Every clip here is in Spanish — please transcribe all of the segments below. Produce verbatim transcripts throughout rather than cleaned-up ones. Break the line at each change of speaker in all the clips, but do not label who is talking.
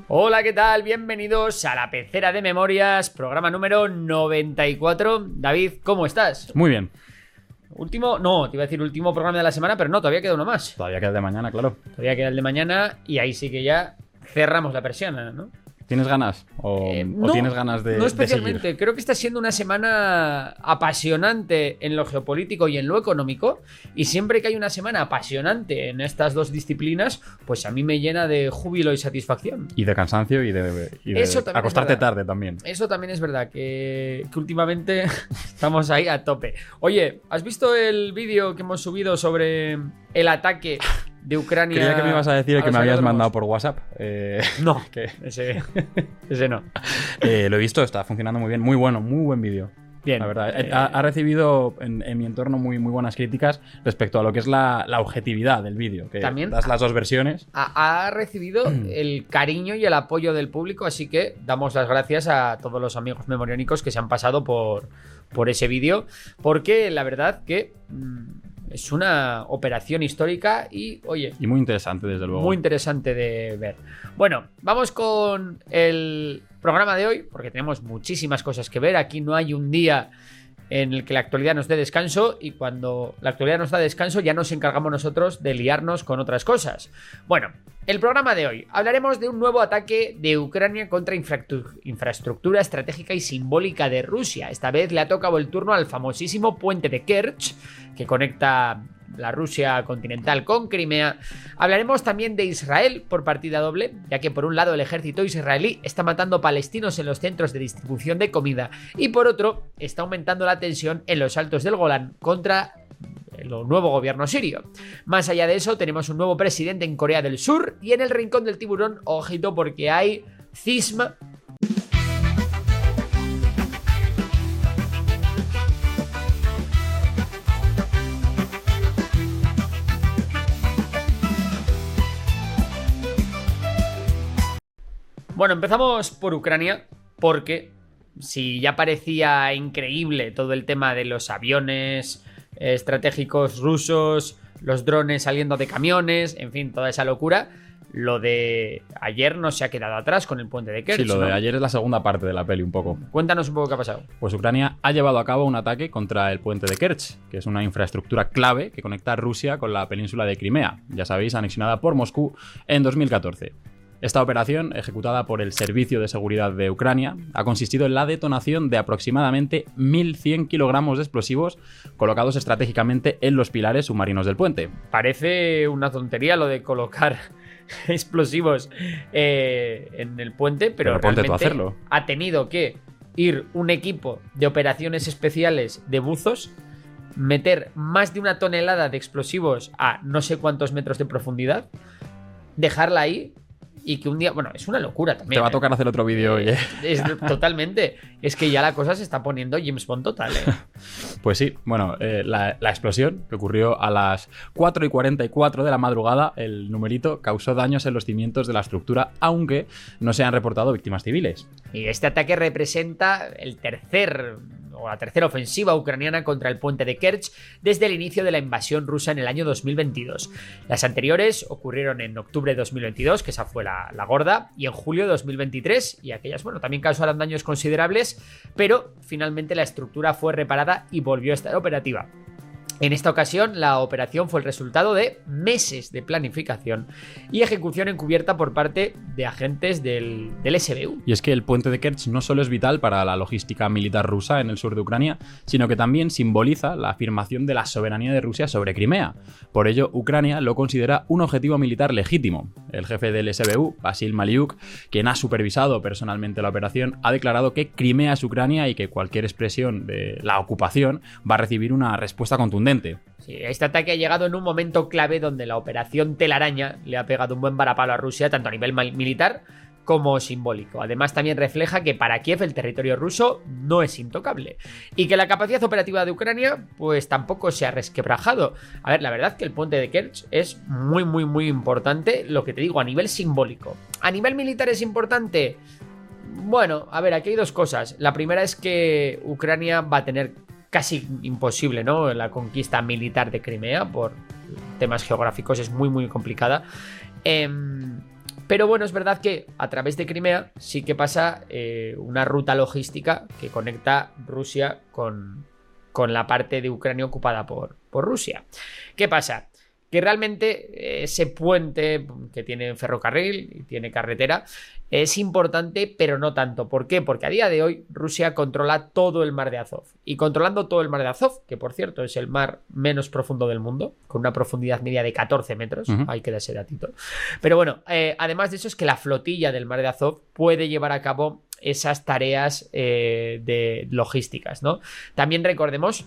Hola, ¿qué tal? Bienvenidos a la Pecera de Memorias, programa número noventa y cuatro. David, ¿cómo estás?
Muy bien.
Último, no, te iba a decir último programa de la semana, pero no, todavía queda uno más.
Todavía queda el de mañana, claro.
Todavía queda el de mañana y ahí sí que ya cerramos la persiana, ¿no?
¿Tienes ganas? ¿O,
Eh,
o
no,
tienes ganas de
No especialmente,
de seguir?
creo que está siendo una semana apasionante en lo geopolítico y en lo económico, y siempre que hay una semana apasionante en estas dos disciplinas, pues a mí me llena de júbilo y satisfacción.
Y de cansancio y de, y de
Eso también es
acostarte
verdad.
tarde también.
Eso también es verdad, que, que últimamente estamos ahí a tope. Oye, ¿has visto el vídeo que hemos subido sobre el ataque de Ucrania?
Creía que me ibas a decir el
a
que
los
me habías
aeródromos?
mandado por WhatsApp. Eh,
No,
que,
ese, ese no.
eh, lo he visto, está funcionando muy bien. Muy bueno, muy buen vídeo.
Bien.
La verdad,
eh,
ha, ha recibido en, en mi entorno muy, muy buenas críticas respecto a lo que es la, la objetividad del vídeo. Que
También
das las dos versiones.
ha, ha recibido el cariño y el apoyo del público, así que damos las gracias a todos los amigos memoriónicos que se han pasado por, por ese vídeo, porque la verdad que mmm, es una operación histórica y, oye,
Y muy interesante, desde luego.
muy interesante de ver. Bueno, vamos con el programa de hoy, porque tenemos muchísimas cosas que ver. Aquí no hay un día en el que la actualidad nos dé descanso, y cuando la actualidad nos da descanso ya nos encargamos nosotros de liarnos con otras cosas. Bueno, el programa de hoy hablaremos de un nuevo ataque de Ucrania contra infraestructura estratégica y simbólica de Rusia. Esta vez le ha tocado el turno al famosísimo puente de Kerch, que conecta la Rusia continental con Crimea. Hablaremos también de Israel por partida doble, ya que por un lado el ejército israelí está matando palestinos en los centros de distribución de comida, y por otro está aumentando la tensión en los altos del Golán contra el nuevo gobierno sirio. Más allá de eso, tenemos un nuevo presidente en Corea del Sur, y en el rincón del tiburón, ojito, porque hay cisma. Bueno, empezamos por Ucrania, porque si ya parecía increíble todo el tema de los aviones eh, estratégicos rusos, los drones saliendo de camiones, en fin, toda esa locura, lo de ayer no se ha quedado atrás con el puente de Kerch.
Sí, lo de
¿no?
ayer es la segunda parte de la peli un poco.
Cuéntanos un poco qué ha pasado.
Pues Ucrania ha llevado a cabo un ataque contra el puente de Kerch, que es una infraestructura clave que conecta Rusia con la península de Crimea, ya sabéis, anexionada por Moscú en dos mil catorce. Esta operación, ejecutada por el Servicio de Seguridad de Ucrania, ha consistido en la detonación de aproximadamente mil cien kilogramos de explosivos colocados estratégicamente en los pilares submarinos del puente.
Parece una tontería lo de colocar explosivos eh, en el puente, pero,
Pero ponte tú a
realmente
hacerlo.
ha tenido que ir un equipo de operaciones especiales de buzos, meter más de una tonelada de explosivos a no sé cuántos metros de profundidad, dejarla ahí, y que un día... Bueno, es una locura también.
Te va a
¿eh?
tocar hacer otro vídeo hoy, ¿eh?
Es, totalmente. Es que ya la cosa se está poniendo James Bond total, ¿eh?
Pues sí, bueno, eh, la, la explosión que ocurrió a las cuatro y cuarenta y cuatro de la madrugada, el numerito, causó daños en los cimientos de la estructura, aunque no se han reportado víctimas civiles.
Y este ataque representa el tercer... o la tercera ofensiva ucraniana contra el puente de Kerch desde el inicio de la invasión rusa en el año dos mil veintidós. Las anteriores ocurrieron en octubre de dos mil veintidós, que esa fue la, la gorda, y en julio de dos mil veintitrés, y aquellas, bueno, también causaron daños considerables, pero finalmente la estructura fue reparada y volvió a estar operativa. En esta ocasión, la operación fue el resultado de meses de planificación y ejecución encubierta por parte de agentes del, del S B U.
Y es que el puente de Kerch no solo es vital para la logística militar rusa en el sur de Ucrania, sino que también simboliza la afirmación de la soberanía de Rusia sobre Crimea. Por ello, Ucrania lo considera un objetivo militar legítimo. El jefe del S B U, Vasil Maliuk, quien ha supervisado personalmente la operación, ha declarado que Crimea es Ucrania y que cualquier expresión de la ocupación va a recibir una respuesta contundente.
Sí, este ataque ha llegado en un momento clave donde la operación Telaraña le ha pegado un buen varapalo a Rusia, tanto a nivel militar como simbólico. Además, también refleja que para Kiev el territorio ruso no es intocable y que la capacidad operativa de Ucrania pues tampoco se ha resquebrajado. A ver, la verdad que el puente de Kerch es muy muy muy importante, lo que te digo, a nivel simbólico. A nivel militar es importante. Bueno, a ver, aquí hay dos cosas. La primera es que Ucrania va a tener casi imposible, ¿no?, la conquista militar de Crimea por temas geográficos, es muy muy complicada. Eh, Pero bueno, es verdad que a través de Crimea sí que pasa eh, una ruta logística que conecta Rusia con, con la parte de Ucrania ocupada por, por Rusia. ¿Qué pasa? Que realmente ese puente que tiene ferrocarril y tiene carretera es importante, pero no tanto. ¿Por qué? Porque a día de hoy Rusia controla todo el mar de Azov. Y controlando todo el mar de Azov, que por cierto es el mar menos profundo del mundo, con una profundidad media de catorce metros, uh-huh. Ahí queda ese datito. Pero bueno, eh, además de eso es que la flotilla del mar de Azov puede llevar a cabo esas tareas eh, de logísticas, ¿no? También recordemos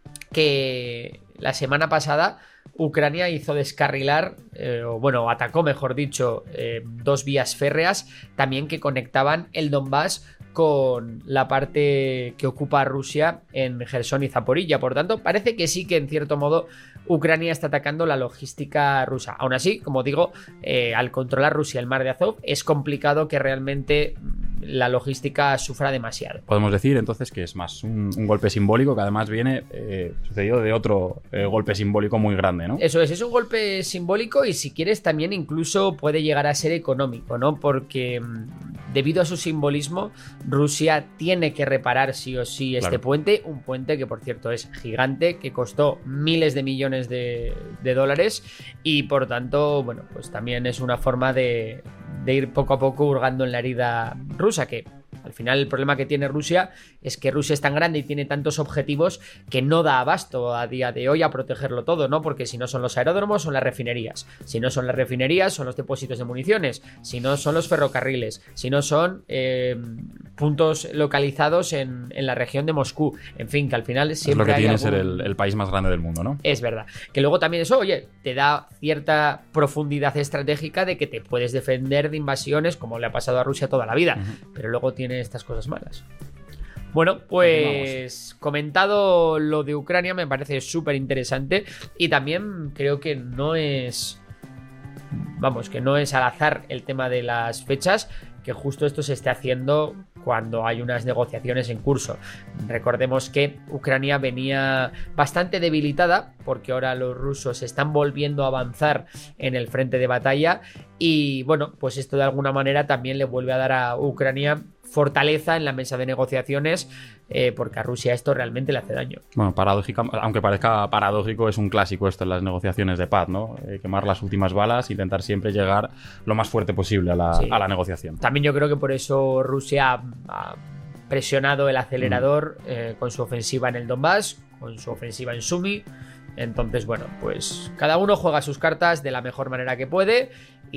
que la semana pasada Ucrania hizo descarrilar, eh, o bueno, atacó, mejor dicho, eh, dos vías férreas también que conectaban el Donbass con la parte que ocupa Rusia en Gerson y Zaporilla. Por tanto, parece que sí que en cierto modo Ucrania está atacando la logística rusa. Aún así, como digo, eh, al controlar Rusia el mar de Azov, es complicado que realmente la logística sufra demasiado.
Podemos decir entonces que es más un, un golpe simbólico que además viene eh, sucedido de otro eh, golpe simbólico muy grande, ¿no?
Eso es, es un golpe simbólico y si quieres también incluso puede llegar a ser económico, ¿no? Porque debido a su simbolismo, Rusia tiene que reparar sí o sí este claro. puente, un puente que por cierto es gigante, que costó miles de millones de, de dólares y por tanto, bueno, pues también es una forma de, de ir poco a poco hurgando en la herida rusa, que al final el problema que tiene Rusia es que Rusia es tan grande y tiene tantos objetivos que no da abasto a día de hoy a protegerlo todo, ¿no? Porque si no son los aeródromos, son las refinerías. Si no son las refinerías, son los depósitos de municiones. Si no son los ferrocarriles. Si no son eh, puntos localizados en, en la región de Moscú. En fin, que al final siempre
es lo que
hay
tiene
algún...
ser el, el país más grande del mundo, ¿no?
Es verdad. Que luego también eso, oye, te da cierta profundidad estratégica de que te puedes defender de invasiones como le ha pasado a Rusia toda la vida. Uh-huh. Pero luego tiene estas cosas malas. Bueno, pues comentado lo de Ucrania, me parece súper interesante y también creo que no es, vamos, que no es al azar el tema de las fechas, que justo esto se esté haciendo cuando hay unas negociaciones en curso. Recordemos que Ucrania venía bastante debilitada porque ahora los rusos están volviendo a avanzar en el frente de batalla y bueno, pues esto de alguna manera también le vuelve a dar a Ucrania fortaleza en la mesa de negociaciones, eh, porque a Rusia esto realmente le hace daño.
Bueno, paradójica, aunque parezca paradójico, es un clásico esto en las negociaciones de paz, ¿no? Eh, quemar las últimas balas, intentar siempre llegar lo más fuerte posible a la, sí. a la negociación.
También yo creo que por eso Rusia ha presionado el acelerador mm. eh, con su ofensiva en el Donbass, con su ofensiva en Sumy. Entonces, bueno, pues cada uno juega sus cartas de la mejor manera que puede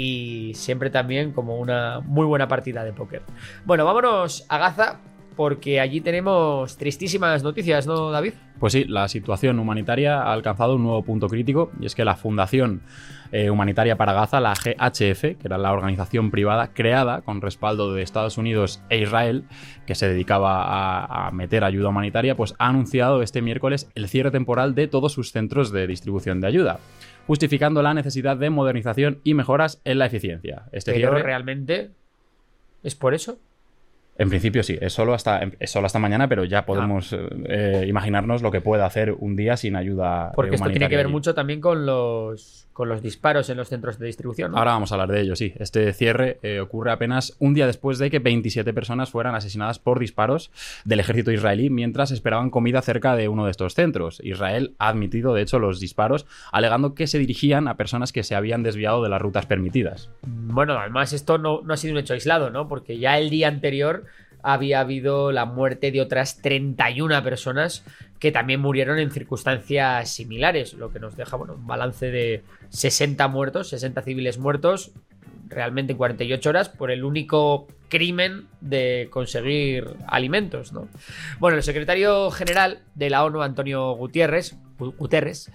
y siempre también como una muy buena partida de póker. Bueno, vámonos a Gaza porque allí tenemos tristísimas noticias, ¿no, David?
Pues sí, la situación humanitaria ha alcanzado un nuevo punto crítico y es que la Fundación eh, Humanitaria para Gaza, la G H F, que era la organización privada creada con respaldo de Estados Unidos e Israel, que se dedicaba a, a meter ayuda humanitaria, pues ha anunciado este miércoles el cierre temporal de todos sus centros de distribución de ayuda, justificando la necesidad de modernización y mejoras en la eficiencia. Este
¿Pero
cierre
realmente es por eso?
En principio sí, es solo hasta, es solo hasta mañana, pero ya podemos ah. eh, imaginarnos lo que puede hacer un día sin ayuda
Porque
humanitaria.
esto tiene que ver allí. mucho también con los, con los disparos en los centros de distribución, ¿no?
Ahora vamos a hablar de ello, sí. Este cierre eh, ocurre apenas un día después de que veintisiete personas fueran asesinadas por disparos del ejército israelí mientras esperaban comida cerca de uno de estos centros. Israel ha admitido, de hecho, los disparos, alegando que se dirigían a personas que se habían desviado de las rutas permitidas.
Bueno, además esto no, no ha sido un hecho aislado, ¿no? Porque ya el día anterior había habido la muerte de otras treinta y una personas que también murieron en circunstancias similares, lo que nos deja, bueno, un balance de sesenta muertos, sesenta civiles muertos, realmente en cuarenta y ocho horas, por el único crimen de conseguir alimentos, ¿no? Bueno, el secretario general de la ONU, Antonio Guterres, Guterres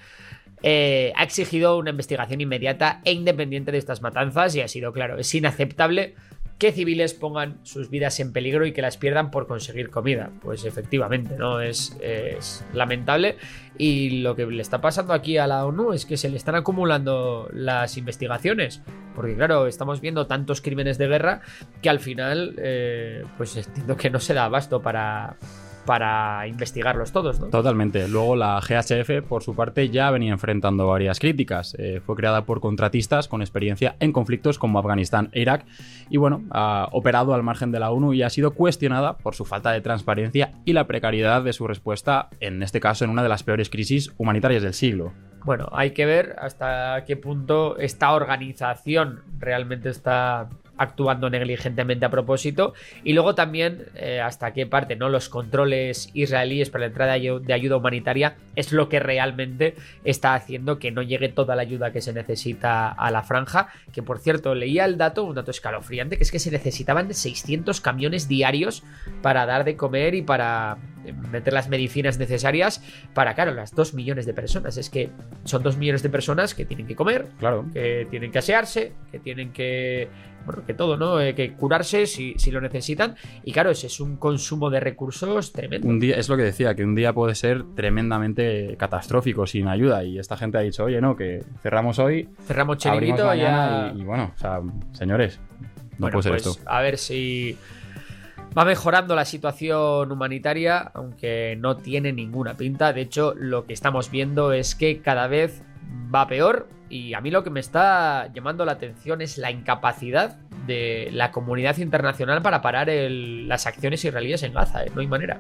eh, ha exigido una investigación inmediata e independiente de estas matanzas y ha sido claro, es inaceptable que civiles pongan sus vidas en peligro y que las pierdan por conseguir comida. Pues efectivamente, ¿no? Es, es lamentable. Y lo que le está pasando aquí a la ONU es que se le están acumulando las investigaciones. Porque claro, estamos viendo tantos crímenes de guerra que al final, eh, pues entiendo que no se da abasto para, para investigarlos todos, ¿no?
Totalmente. Luego la G H F, por su parte, ya venía enfrentando varias críticas. Eh, fue creada por contratistas con experiencia en conflictos como Afganistán e Irak y, bueno, ha operado al margen de la ONU y ha sido cuestionada por su falta de transparencia y la precariedad de su respuesta, en este caso, en una de las peores crisis humanitarias del siglo.
Bueno, hay que ver hasta qué punto esta organización realmente está actuando negligentemente a propósito y luego también eh, hasta qué parte, ¿no?, los controles israelíes para la entrada de ayuda humanitaria es lo que realmente está haciendo que no llegue toda la ayuda que se necesita a la franja, que por cierto leía el dato, un dato escalofriante, que es que se necesitaban seiscientos camiones diarios para dar de comer y para meter las medicinas necesarias para, claro, las dos millones de personas. Es que son dos millones de personas que tienen que comer,
claro,
que tienen que asearse, que tienen que, bueno, que todo, ¿no? Eh, que curarse si, si lo necesitan. Y claro, ese es un consumo de recursos tremendo.
Un día, es lo que decía, que un día puede ser tremendamente catastrófico sin ayuda. Y esta gente ha dicho, oye, no, que cerramos hoy,
cerramos chiringuito
ya... y, y bueno, o sea, señores, no
bueno,
puede ser
pues,
esto.
A ver si va mejorando la situación humanitaria, aunque no tiene ninguna pinta. De hecho, lo que estamos viendo es que cada vez va peor. Y a mí lo que me está llamando la atención es la incapacidad de la comunidad internacional para parar el, las acciones israelíes en Gaza, ¿eh? No hay manera.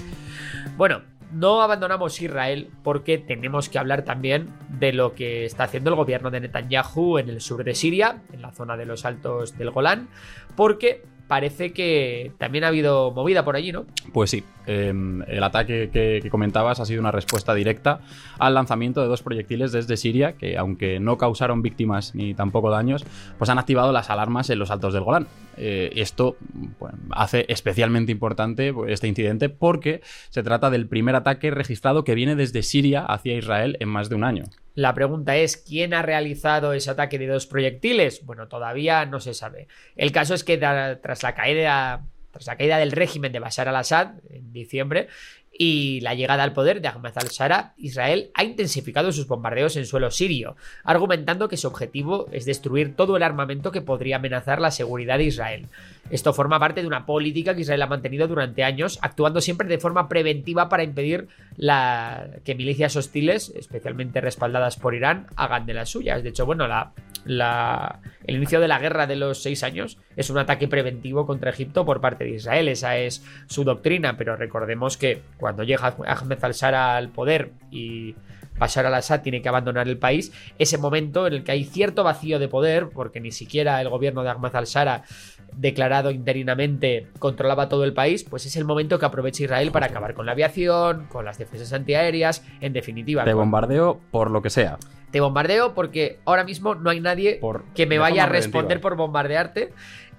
Bueno, no abandonamos Israel porque tenemos que hablar también de lo que está haciendo el gobierno de Netanyahu en el sur de Siria, en la zona de los Altos del Golán, porque parece que también ha habido movida por allí, ¿no?
Pues sí, eh, el ataque que, que comentabas ha sido una respuesta directa al lanzamiento de dos proyectiles desde Siria que, aunque no causaron víctimas ni tampoco daños, pues han activado las alarmas en los Altos del Golán. Eh, esto pues, hace especialmente importante este incidente porque se trata del primer ataque registrado que viene desde Siria hacia Israel en más de un año.
La pregunta es, ¿quién ha realizado ese ataque de dos proyectiles? Bueno, todavía no se sabe. El caso es que da, tras la caída, tras la caída del régimen de Bashar al-Assad en diciembre y la llegada al poder de Ahmed al-Shara, Israel ha intensificado sus bombardeos en suelo sirio, argumentando que su objetivo es destruir todo el armamento que podría amenazar la seguridad de Israel. Esto forma parte de una política que Israel ha mantenido durante años, actuando siempre de forma preventiva para impedir la... que milicias hostiles, especialmente respaldadas por Irán, hagan de las suyas. De hecho, bueno, la... La... el inicio de la guerra de los seis años es un ataque preventivo contra Egipto por parte de Israel. Esa es su doctrina, pero recordemos que cuando llega Ahmed al-Shara al poder y Bashar al-Assad tiene que abandonar el país, ese momento en el que hay cierto vacío de poder, porque ni siquiera el gobierno de Ahmed al-Shara, declarado interinamente, controlaba todo el país, pues es el momento que aprovecha Israel para acabar con la aviación, con las defensas antiaéreas, en definitiva.
Te
con...
bombardeo por lo que sea.
Te bombardeo porque ahora mismo no hay nadie
por,
que me vaya a responder
preventiva.
por bombardearte.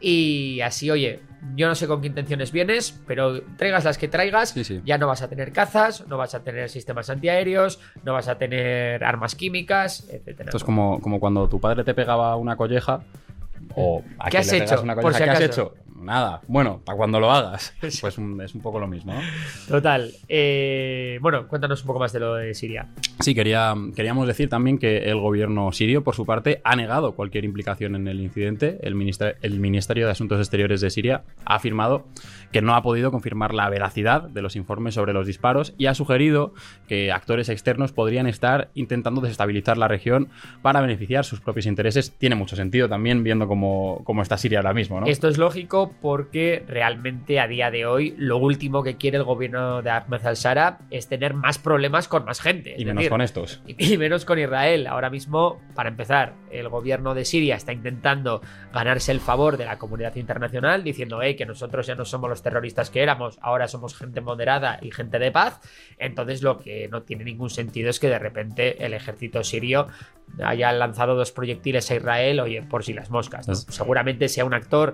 Y así, oye, yo no sé con qué intenciones vienes, pero traigas las que traigas,
sí, sí.
Ya no vas a tener cazas, no vas a tener sistemas antiaéreos, no vas a tener armas químicas, etcétera.
Esto es como, como cuando tu padre te pegaba una colleja o a
¿Qué has
le
hecho?
Una colleja.
Por si
¿Qué has
acaso?
hecho? Nada. Bueno, para cuando lo hagas. Pues un, es un poco lo mismo, ¿no?
Total. Eh, bueno, cuéntanos un poco más de lo de Siria.
Sí, quería, queríamos decir también que el gobierno sirio, por su parte, ha negado cualquier implicación en el incidente. El, minister, el Ministerio de Asuntos Exteriores de Siria ha afirmado que no ha podido confirmar la veracidad de los informes sobre los disparos y ha sugerido que actores externos podrían estar intentando desestabilizar la región para beneficiar sus propios intereses. Tiene mucho sentido también viendo cómo, cómo está Siria ahora mismo, ¿no?
Esto es lógico porque realmente a día de hoy lo último que quiere el gobierno de Ahmed al-Shara es tener más problemas con más gente.
Y menos decir, con estos.
Y, y menos con Israel. Ahora mismo, para empezar, el gobierno de Siria está intentando ganarse el favor de la comunidad internacional diciendo hey, que nosotros ya no somos los terroristas que éramos, ahora somos gente moderada y gente de paz. Entonces lo que no tiene ningún sentido es que de repente el ejército sirio haya lanzado dos proyectiles a Israel, oye, por si las moscas, ¿no? Es... Seguramente sea un actor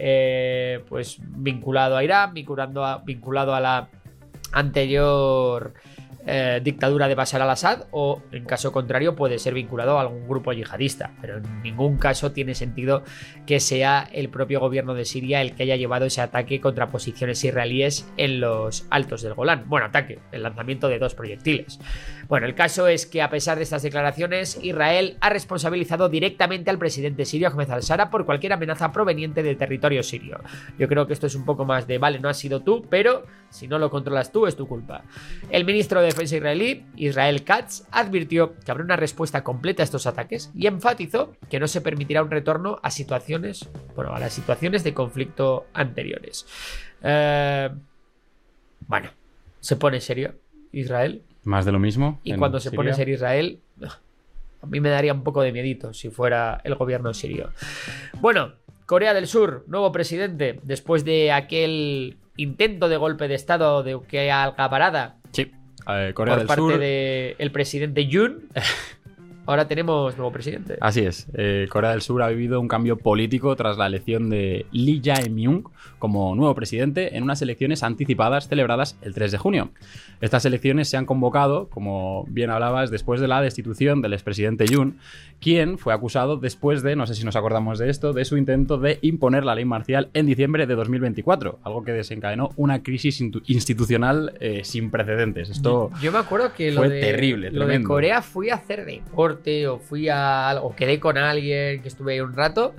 eh, pues vinculado a Irán, vinculado a, vinculado a la anterior eh, dictadura de Bashar al-Assad o, en caso contrario, puede ser vinculado a algún grupo yihadista. Pero en ningún caso tiene sentido que sea el propio gobierno de Siria el que haya llevado ese ataque contra posiciones israelíes en los altos del Golán. Bueno, ataque, el lanzamiento de dos proyectiles. Bueno, el caso es que a pesar de estas declaraciones, Israel ha responsabilizado directamente al presidente sirio Ahmed al-Shara por cualquier amenaza proveniente del territorio sirio. Yo creo que esto es un poco más de, vale, no has sido tú, pero si no lo controlas tú es tu culpa. El ministro de Defensa israelí, Israel Katz, advirtió que habrá una respuesta completa a estos ataques y enfatizó que no se permitirá un retorno a situaciones, bueno, a las situaciones de conflicto anteriores. Eh, bueno, se pone serio Israel.
Más de lo mismo.
Y cuando se
Siria.
pone serio Israel, a mí me daría un poco de miedito si fuera el gobierno sirio. Bueno, Corea del Sur, nuevo presidente, después de aquel intento de golpe de estado de que alcaparada
Sí, eh, Corea
por
del
parte
Sur.
del presidente Yoon. Ahora tenemos nuevo presidente.
Así es, eh, Corea del Sur ha vivido un cambio político tras la elección de Lee Jae-myung como nuevo presidente en unas elecciones anticipadas celebradas el tres de junio. Estas elecciones se han convocado, como bien hablabas, después de la destitución del expresidente Yoon, quien fue acusado después de, no sé si nos acordamos de esto, de su intento de imponer la ley marcial en diciembre de dos mil veinticuatro, algo que desencadenó una crisis institucional eh, sin precedentes. Esto
Yo, yo me acuerdo que lo
fue
de,
terrible,
lo de
tremendo.
Corea fui a hacer deporte o fui a o quedé con alguien que estuve ahí un rato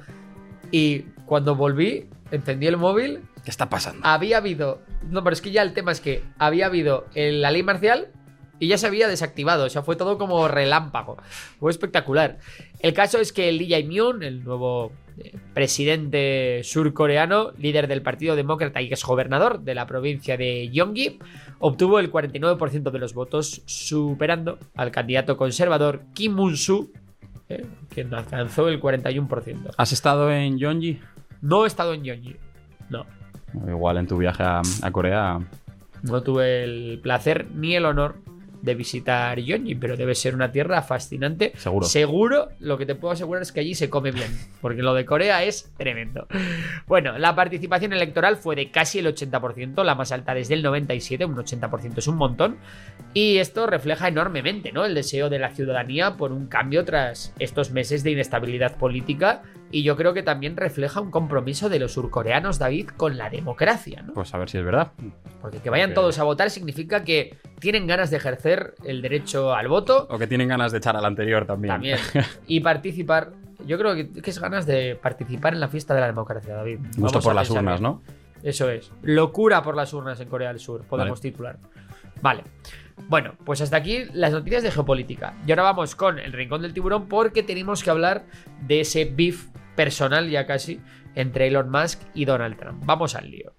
y cuando volví encendí el móvil.
¿Qué está pasando?
Había habido, no, pero es que ya el tema es que había habido el- la ley marcial y ya se había desactivado, o sea, fue todo como relámpago, fue espectacular. El caso es que Lee Jae-myung, el nuevo eh, presidente surcoreano, líder del Partido Demócrata y exgobernador de la provincia de Gyeonggi, obtuvo el cuarenta y nueve por ciento de los votos, superando al candidato conservador Kim Moon-soo, eh, quien alcanzó el cuarenta y uno por ciento.
¿Has estado en Gyeonggi?
No he estado en Gyeonggi, no.
Igual en tu viaje a, a Corea.
No tuve el placer ni el honor de visitar Gyeonggi, pero debe ser una tierra fascinante.
Seguro.
Seguro, lo que te puedo asegurar es que allí se come bien, porque lo de Corea es tremendo. Bueno, la participación electoral fue de casi el ochenta por ciento, la más alta desde el noventa y siete, un ochenta por ciento es un montón, y esto refleja enormemente, ¿no?, el deseo de la ciudadanía por un cambio tras estos meses de inestabilidad política, y yo creo que también refleja un compromiso de los surcoreanos, David, con la democracia, ¿no?
Pues a ver si es verdad.
Porque que vayan
Ok.
todos a votar significa que tienen ganas de ejercer el derecho al voto
O que tienen ganas de echar al anterior también.
también y participar. Yo creo que, que es ganas de participar en la fiesta de la democracia, David.
Gusto
Vamos
por
a
las
pensar
urnas,
bien.
¿no?
Eso es. Locura por las urnas en Corea del Sur, podemos
Vale.
titular. Vale. Bueno, pues hasta aquí las noticias de geopolítica. Y ahora vamos con el rincón del tiburón porque tenemos que hablar de ese beef personal ya casi entre Elon Musk y Donald Trump. Vamos al lío.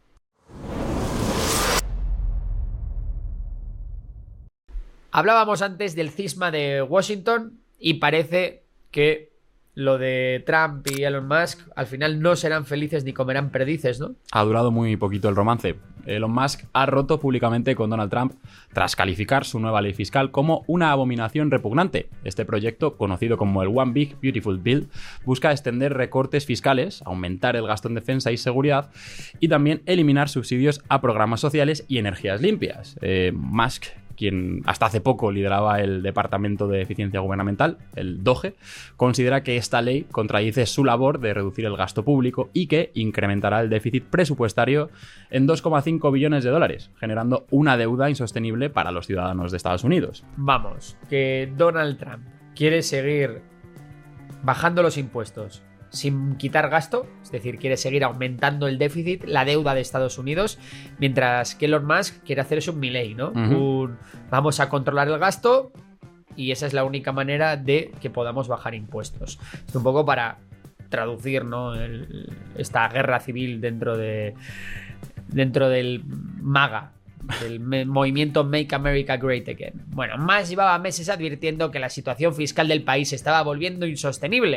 Hablábamos antes del cisma de Washington y parece que lo de Trump y Elon Musk al final no serán felices ni comerán perdices, ¿no?
Ha durado muy poquito el romance. Elon Musk ha roto públicamente con Donald Trump tras calificar su nueva ley fiscal como una abominación repugnante. Este proyecto, conocido como el One Big Beautiful Bill, busca extender recortes fiscales, aumentar el gasto en defensa y seguridad y también eliminar subsidios a programas sociales y energías limpias. Eh, Musk, quien hasta hace poco lideraba el Departamento de Eficiencia Gubernamental, el D O G E, considera que esta ley contradice su labor de reducir el gasto público y que incrementará el déficit presupuestario en dos coma cinco billones de dólares, generando una deuda insostenible para los ciudadanos de Estados Unidos.
Vamos, que Donald Trump quiere seguir bajando los impuestos sin quitar gasto, es decir, quiere seguir aumentando el déficit, la deuda de Estados Unidos, mientras que Elon Musk quiere hacer eso un Milley, ¿no?
Uh-huh.
Un, vamos a controlar el gasto y esa es la única manera de que podamos bajar impuestos. Es un poco para traducir, ¿no?, el, esta guerra civil dentro de dentro del MAGA, del me- movimiento Make America Great Again. Bueno, Musk llevaba meses advirtiendo que la situación fiscal del país se estaba volviendo insostenible.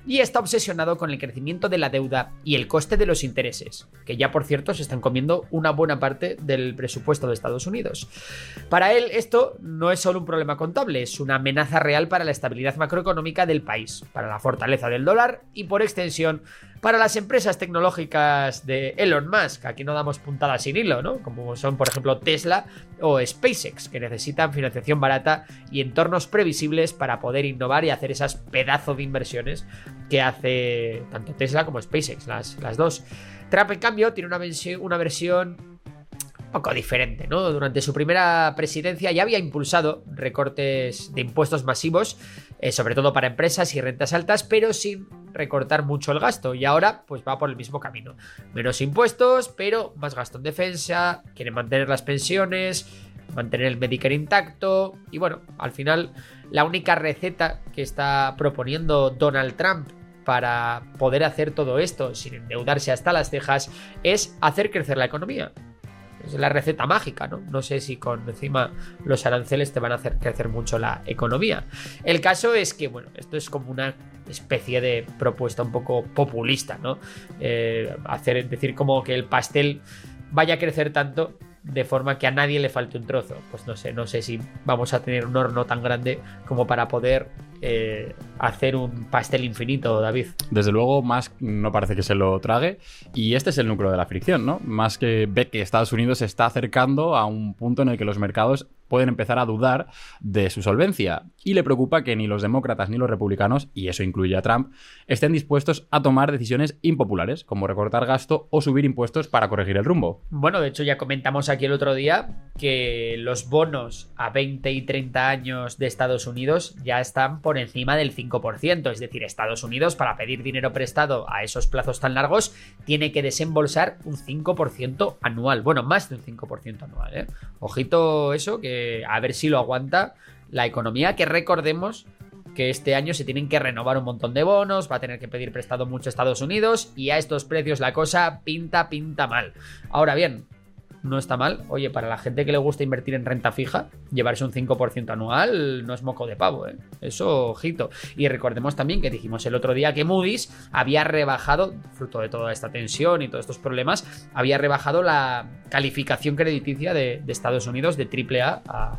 y está obsesionado con el crecimiento de la deuda y el coste de los intereses, que ya por cierto se están comiendo una buena parte del presupuesto de Estados Unidos. Para él esto no es solo un problema contable, es una amenaza real para la estabilidad macroeconómica del país, para la fortaleza del dólar y por extensión para las empresas tecnológicas de Elon Musk. Aquí no damos puntadas sin hilo, ¿no? Como son por ejemplo Tesla o SpaceX, que necesitan financiación barata y entornos previsibles para poder innovar y hacer esas pedazos de inversiones que hace tanto Tesla como SpaceX, las, las dos. Trump, en cambio, tiene una, versión, una versión un poco diferente, ¿no? Durante su primera presidencia ya había impulsado recortes de impuestos masivos, eh, sobre todo para empresas y rentas altas, pero sin recortar mucho el gasto, y ahora pues va por el mismo camino. Menos impuestos, pero más gasto en defensa, quiere mantener las pensiones, mantener el Medicare intacto, y bueno, al final la única receta que está proponiendo Donald Trump para poder hacer todo esto sin endeudarse hasta las cejas es hacer crecer la economía. Es la receta mágica, ¿no? No sé si con encima los aranceles te van a hacer crecer mucho la economía. El caso es que, bueno, esto es como una especie de propuesta un poco populista, ¿no? Eh, hacer, decir como que el pastel vaya a crecer tanto de forma que a nadie le falte un trozo. Pues no sé, no sé si vamos a tener un horno tan grande como para poder eh, hacer un pastel infinito, David.
Desde luego, Musk no parece que se lo trague, y este es el núcleo de la fricción, ¿no? Musk que ve que Estados Unidos se está acercando a un punto en el que los mercados pueden empezar a dudar de su solvencia, y le preocupa que ni los demócratas ni los republicanos, y eso incluye a Trump, estén dispuestos a tomar decisiones impopulares, como recortar gasto o subir impuestos para corregir el rumbo.
Bueno, de hecho ya comentamos aquí el otro día que los bonos a veinte y treinta años de Estados Unidos ya están por encima del cinco por ciento, es decir, Estados Unidos, para pedir dinero prestado a esos plazos tan largos, tiene que desembolsar un cinco por ciento anual, bueno, más de un cinco por ciento anual, ¿eh? Ojito eso, que a ver si lo aguanta la economía, que recordemos que este año se tienen que renovar un montón de bonos, va a tener que pedir prestado mucho Estados Unidos, y a estos precios la cosa pinta, pinta mal. Ahora bien, no está mal. Oye, para la gente que le gusta invertir en renta fija, llevarse un cinco por ciento anual no es moco de pavo, ¿eh? Eso, ojito. Y recordemos también que dijimos el otro día que Moody's había rebajado, fruto de toda esta tensión y todos estos problemas, había rebajado la calificación crediticia de, de Estados Unidos de triple A a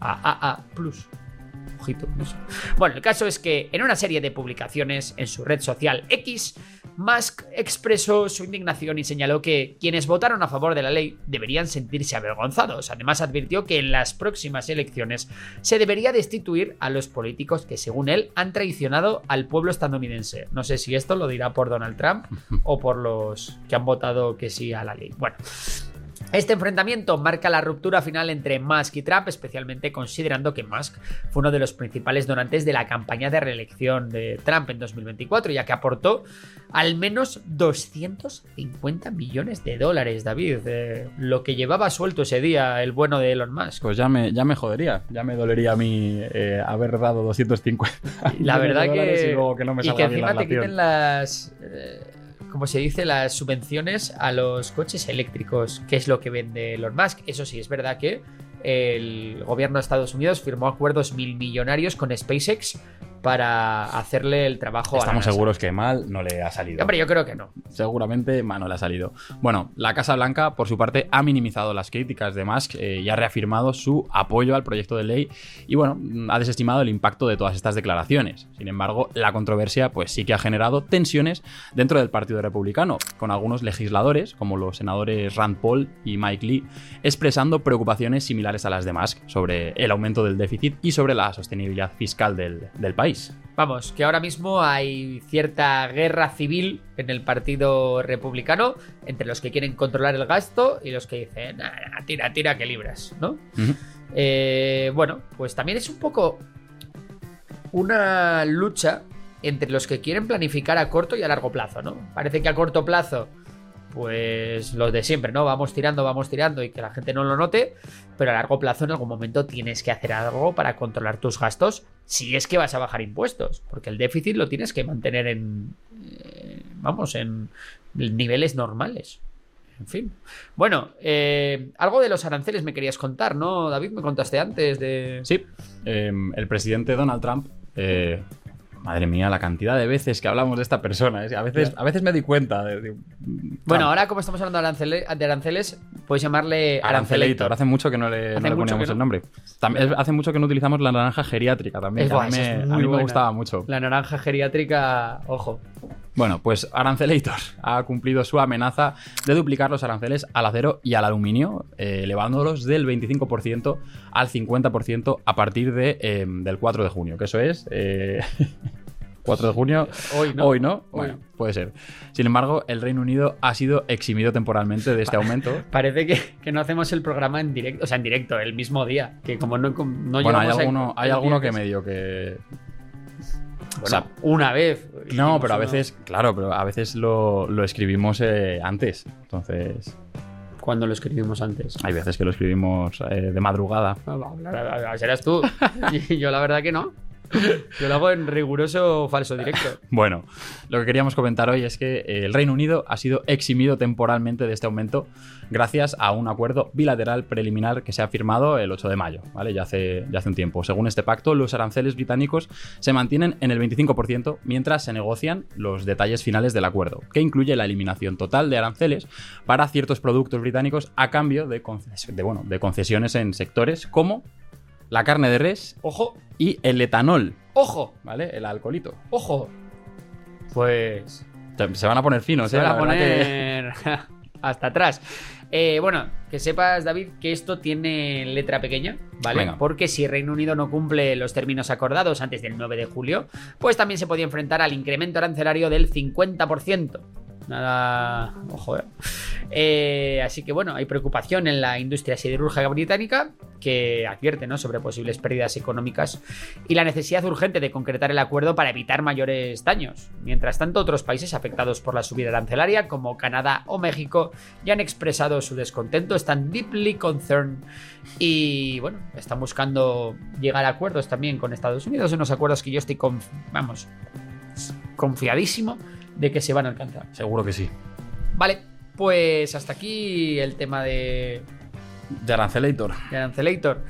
A A plus. Ojito, eso. Bueno, el caso es que en una serie de publicaciones en su red social X, Musk expresó su indignación y señaló que quienes votaron a favor de la ley deberían sentirse avergonzados. Además, advirtió que en las próximas elecciones se debería destituir a los políticos que, según él, han traicionado al pueblo estadounidense. No sé si esto lo dirá por Donald Trump o por los que han votado que sí a la ley. Bueno, este enfrentamiento marca la ruptura final entre Musk y Trump, especialmente considerando que Musk fue uno de los principales donantes de la campaña de reelección de Trump en dos mil veinticuatro, ya que aportó al menos doscientos cincuenta millones de dólares, David, eh, lo que llevaba suelto ese día el bueno de Elon Musk.
Pues ya me, ya me jodería, ya me dolería a mí eh, haber dado doscientos cincuenta
la verdad que,
y luego que no me
y
salga
que
bien la
encima te
relación.
quiten las... Eh, como se dice, las subvenciones a los coches eléctricos, que es lo que vende Elon Musk. Eso sí, es verdad que el gobierno de Estados Unidos firmó acuerdos mil millonarios con SpaceX para hacerle el trabajo a la
Estamos
NASA.
seguros que mal no le ha salido.
Hombre, yo creo que no.
Seguramente mal no le ha salido. Bueno, la Casa Blanca, por su parte, ha minimizado las críticas de Musk eh, y ha reafirmado su apoyo al proyecto de ley y, bueno, ha desestimado el impacto de todas estas declaraciones. Sin embargo, la controversia pues sí que ha generado tensiones dentro del Partido Republicano, con algunos legisladores, como los senadores Rand Paul y Mike Lee, expresando preocupaciones similares a las de Musk sobre el aumento del déficit y sobre la sostenibilidad fiscal del, del país.
Vamos, que ahora mismo hay cierta guerra civil en el Partido Republicano entre los que quieren controlar el gasto y los que dicen, nah, nah, tira, tira que libras, ¿no? Uh-huh. Eh, bueno, pues también es un poco una lucha entre los que quieren planificar a corto y a largo plazo, ¿no? Parece que a corto plazo, pues los de siempre, ¿no? Vamos tirando, vamos tirando y que la gente no lo note, pero a largo plazo en algún momento tienes que hacer algo para controlar tus gastos si es que vas a bajar impuestos, porque el déficit lo tienes que mantener en, eh, vamos, en niveles normales. En fin. Bueno, eh, algo de los aranceles me querías contar, ¿no, David? Me contaste antes de...
Sí, eh, el presidente Donald Trump... Eh... Madre mía, la cantidad de veces que hablamos de esta persona. ¿eh? A veces, a veces me doy cuenta. De, de,
bueno, ahora como estamos hablando de, arancele, de aranceles, puedes llamarle Arancelator.
Hace mucho que no le, no le poníamos no. el nombre. También, hace mucho que no utilizamos la naranja geriátrica también.
Es,
que
buah,
a mí, me,
es
a mí me gustaba mucho.
La naranja geriátrica, ojo.
Bueno, pues Arancelator ha cumplido su amenaza de duplicar los aranceles al acero y al aluminio, eh, elevándolos del veinticinco por ciento al cincuenta por ciento a partir de, eh, del cuatro de junio, que eso es... Eh, cuatro de junio.
Hoy no.
Hoy no. Bueno, Hoy. puede ser. Sin embargo, el Reino Unido ha sido eximido temporalmente de este aumento.
Parece que, que no hacemos el programa en directo, o sea, en directo, el mismo día. Que como no, no
bueno, hay alguno, a, hay alguno que medio que.
Bueno, o sea, una vez.
No, pero a veces, uno... claro, pero a veces lo, lo escribimos eh, antes. Entonces.
¿Cuándo lo escribimos antes?
Hay veces que lo escribimos eh, de madrugada.
Serás tú. Yo la verdad que no. Yo lo hago en riguroso falso directo.
Bueno, lo que queríamos comentar hoy es que el Reino Unido ha sido eximido temporalmente de este aumento gracias a un acuerdo bilateral preliminar que se ha firmado el ocho de mayo, ¿vale? Ya hace, ya hace un tiempo. Según este pacto, los aranceles británicos se mantienen en el veinticinco por ciento mientras se negocian los detalles finales del acuerdo, que incluye la eliminación total de aranceles para ciertos productos británicos a cambio de, conces- de, bueno, de concesiones en sectores como la carne de res,
ojo,
y el etanol.
¡Ojo!
¿Vale? El alcoholito.
¡Ojo! Pues...
Se van a poner finos,
Se
¿eh?
van a poner que... hasta atrás. Eh, bueno, que sepas, David, que esto tiene letra pequeña, ¿vale?
Venga.
Porque si Reino Unido no cumple los términos acordados antes del nueve de julio, pues también se podía enfrentar al incremento arancelario del cincuenta por ciento. Nada... Ojo, ¿eh? Eh, así que bueno, hay preocupación en la industria siderúrgica británica que advierte, ¿no?, sobre posibles pérdidas económicas y la necesidad urgente de concretar el acuerdo para evitar mayores daños. Mientras tanto, otros países afectados por la subida arancelaria, como Canadá o México, ya han expresado su descontento, están deeply concerned y bueno, están buscando llegar a acuerdos también con Estados Unidos, unos acuerdos que yo estoy conf- vamos, confiadísimo de que se van a alcanzar.
Seguro que sí.
Vale, pues hasta aquí el tema de...
De Arancelator.
De Arancelator.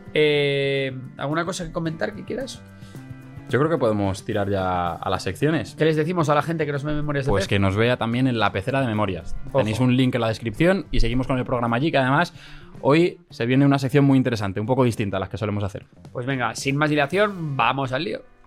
Eh, ¿Alguna cosa que comentar que quieras?
Yo creo que podemos tirar ya a las secciones.
¿Qué les decimos a la gente que nos ve memorias de
Pues
pez?
que nos vea también en la pecera de memorias.
Ojo.
Tenéis un link en la descripción y seguimos con el programa allí, que además hoy se viene una sección muy interesante, un poco distinta a las que solemos hacer.
Pues venga, sin más dilación, vamos al lío.